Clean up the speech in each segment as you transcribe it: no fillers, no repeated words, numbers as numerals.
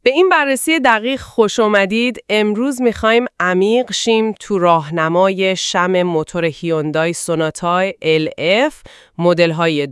به این بررسی دقیق خوش اومدید. امروز میخوایم عمیق شیم تو راهنمای شم موتور هیوندای سوناتا LF مدل‌های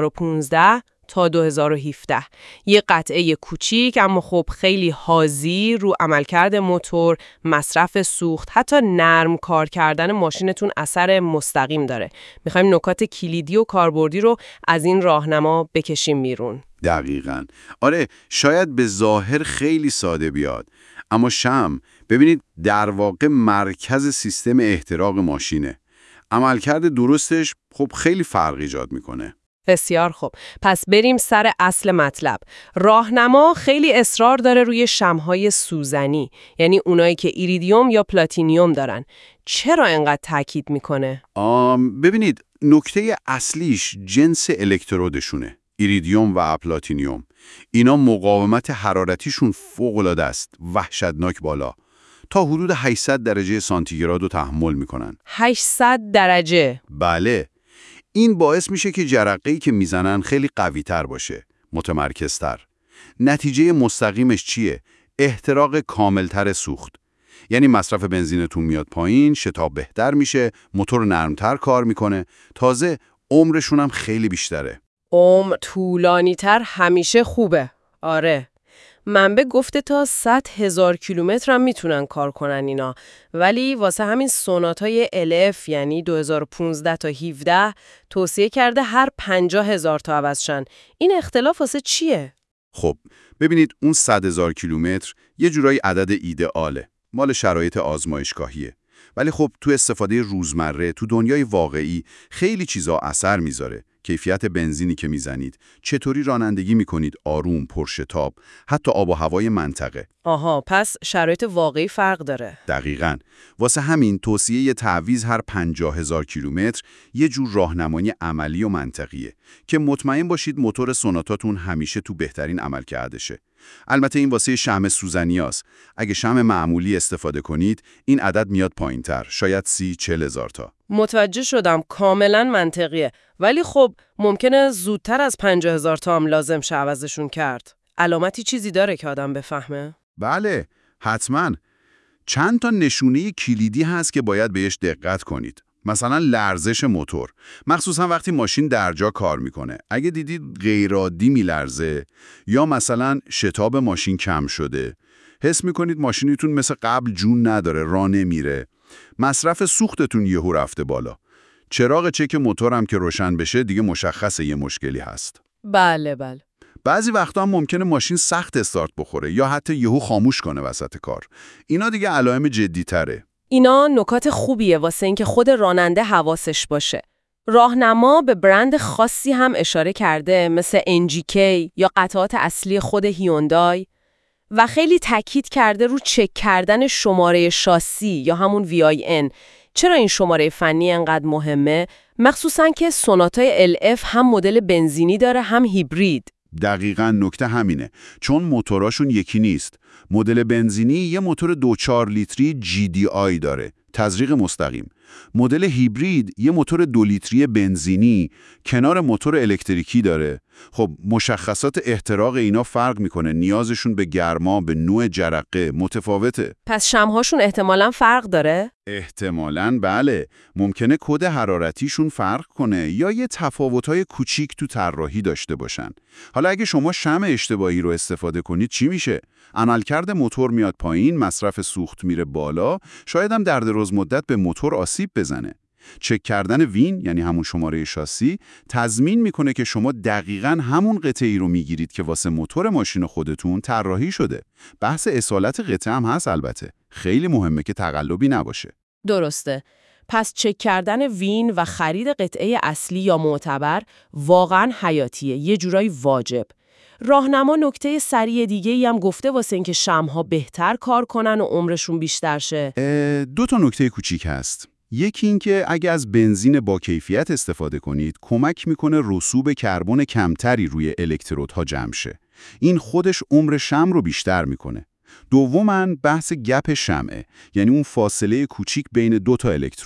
2015 تا 2017. یه قطعه کوچیک اما خب خیلی حاضی رو عملکرد موتور، مصرف سوخت، حتی نرم کار کردن ماشینتون اثر مستقیم داره. میخوایم نکات کلیدی و کاربردی رو از این راهنما بکشیم بیرون. دقیقاً. آره، شاید به ظاهر خیلی ساده بیاد، اما شم ببینید در واقع مرکز سیستم احتراق ماشینه. عملکرد درستش خب خیلی فرق ایجاد میکنه. بسیار خوب. پس بریم سر اصل مطلب. راهنما خیلی اصرار داره روی شمهای سوزنی، یعنی اونایی که ایریدیوم یا پلاتینیوم دارن. چرا اینقدر تاکید میکنه؟ ببینید نکته اصلیش جنس الکترودشونه. ایریدیوم و پلاتینیوم. اینا مقاومت حرارتیشون فوق‌العاده است، وحشتناک بالا. تا حدود 800 درجه سانتیگراد رو تحمل میکنن. 800 درجه؟ بله. این باعث میشه که جرقه‌ای که میزنن خیلی قوی‌تر باشه، متمرکزتر. نتیجه مستقیمش چیه؟ احتراق کاملتر سوخت. یعنی مصرف بنزینتون میاد پایین، شتاب بهتر میشه، موتور نرمتر کار میکنه، تازه عمرشون هم خیلی بیشتره. عمر طولانی‌تر همیشه خوبه. آره. منبع گفته تا 100,000 کیلومتر هم میتونن کار کنن اینا، ولی واسه همین سوناتای LF یعنی 2015 تا 17 توصیه کرده هر 50,000 تا عوض شن. این اختلاف واسه چیه؟ خب ببینید اون 100,000 کیلومتر یه جورایی عدد ایدئاله، مال شرایط آزمایشگاهیه. ولی خب تو استفاده روزمره تو دنیای واقعی خیلی چیزا اثر میذاره. کیفیت بنزینی که میزنید، چطوری رانندگی میکنید، آروم، پرشتاب، حتی آب و هوای منطقه. آها، پس شرایط واقعی فرق داره. دقیقاً. واسه همین توصیه تعویض هر 50,000 کیلومتر یه جور راهنمایی عملی و منطقیه که مطمئن باشید موتور سوناتاتون همیشه تو بهترین عملکردشه. البته این واسه شمع سوزنیاست. اگه شمع معمولی استفاده کنید، این عدد میاد پایین‌تر، شاید 30-40 هزار تا. متوجه شدم، کاملا منطقیه. ولی خب ممکنه زودتر از 50,000 تا هم لازم شه عوضشون کرد. علامتی چیزی داره که آدم بفهمه؟ بله، حتما. چند تا نشونه کلیدی هست که باید بهش دقت کنید. مثلا لرزش موتور، مخصوصا وقتی ماشین در جا کار میکنه. اگه دیدید غیرعادی میلرزه یا مثلا شتاب ماشین کم شده، حس میکنید ماشینیتون مثل قبل جون نداره، راه نمیره. مصرف سوختتون یهو رفته بالا. چراغ چک موتور هم که روشن بشه دیگه مشخصه یه مشکلی هست. بله. بعضی وقتا هم ممکنه ماشین سخت استارت بخوره یا حتی یهو خاموش کنه وسط کار. اینا دیگه علائم جدی‌تره. اینا نکات خوبیه واسه اینکه خود راننده حواسش باشه. راهنما به برند خاصی هم اشاره کرده، مثل NGK یا قطعات اصلی خود هیوندای، و خیلی تاکید کرده رو چک کردن شماره شاسی یا همون VIN. چرا این شماره فنی انقدر مهمه؟ مخصوصاً که سوناتای LF هم مدل بنزینی داره هم هیبرید. دقیقاً نکته همینه، چون موتوراشون یکی نیست. مدل بنزینی یه موتور 2.4 لیتری GDI داره، تزریق مستقیم. مدل هیبرید یه موتور 2 لیتری بنزینی کنار موتور الکتریکی داره. خب مشخصات احتراق اینا فرق میکنه، نیازشون به گرما، به نوع جرقه متفاوته. پس شمعهاشون احتمالاً فرق داره؟ احتمالاً بله. ممکنه کد حرارتیشون فرق کنه یا یه تفاوت‌های کوچیک تو طراحی داشته باشن. حالا اگه شما شمع اشتباهی رو استفاده کنید چی میشه؟ عملکرد موتور میاد پایین، مصرف سوخت میره بالا، شاید هم در دراز مدت به موتور آسیب بزنه. چک کردن وین یعنی همون شماره شاسی تضمین میکنه که شما دقیقاً همون قطعه‌ای رو میگیرید که واسه موتور ماشین خودتون طراحی شده. بحث اصالت قطعه هم هست البته. خیلی مهمه که تقلبی نباشه. درسته. پس چک کردن وین و خرید قطعه اصلی یا معتبر واقعاً حیاتیه، یه جورایی واجب. راهنما نکته سریع دیگه‌ای هم گفته واسه اینکه شمع‌ها بهتر کار کنن و عمرشون بیشتر شه. 2 تا نکته کوچیک هست. یکی این که اگه از بنزین با کیفیت استفاده کنید، کمک میکنه رسوب کربن کمتری روی الکترودها جمع شه. این خودش عمر شمع رو بیشتر میکنه. دوماً بحث گپ شمعه، یعنی اون فاصله کوچیک بین 2 تا الکترود.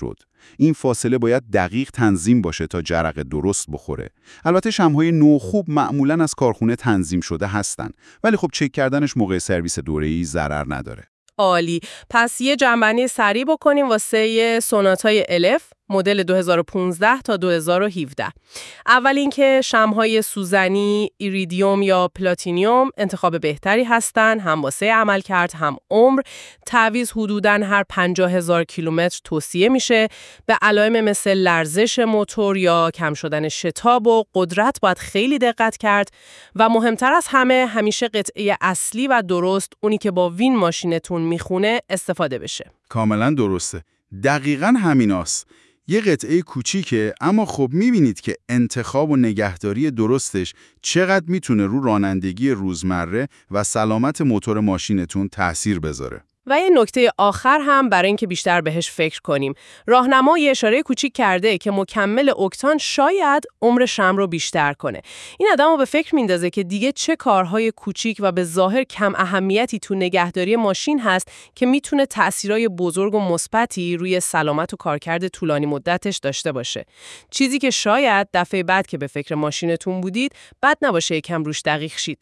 این فاصله باید دقیق تنظیم باشه تا جرقه درست بخوره. البته شمع‌های نو خوب معمولاً از کارخونه تنظیم شده هستن، ولی خب چک کردنش موقع سرویس دوره‌ای ضرر نداره. عالی. پس یه جنبندی سریع بکنیم واسه سوناتای LF مدل 2015 تا 2017. اول اینکه شمع‌های سوزنی، ایریدیوم یا پلاتینیوم انتخاب بهتری هستن، هم واسه عملکرد هم عمر. تعویض حدوداً هر 50,000 کیلومتر توصیه میشه. به علائم مثل لرزش موتور یا کم شدن شتاب و قدرت باید خیلی دقت کرد و مهمتر از همه همیشه قطعه اصلی و درست، اونی که با وین ماشینتون میخونه، استفاده بشه. کاملا درسته. دقیقاً همیناست. یه قطعه کوچیکه، اما خب میبینید که انتخاب و نگهداری درستش چقدر میتونه رو رانندگی روزمره و سلامت موتور ماشینتون تأثیر بذاره. و یه نکته آخر هم برای اینکه بیشتر بهش فکر کنیم. راهنما یه اشاره کوچیک کرده که مکمل اکتان شاید عمر شمع رو بیشتر کنه. این آدمو به فکر میندازه که دیگه چه کارهای کوچیک و به ظاهر کم اهمیتی تو نگهداری ماشین هست که میتونه تأثیرای بزرگ و مثبتی روی سلامت و کارکرد طولانی مدتش داشته باشه. چیزی که شاید دفعه بعد که به فکر ماشینتون بودید، بد نباشه یکم روش دقیق شید.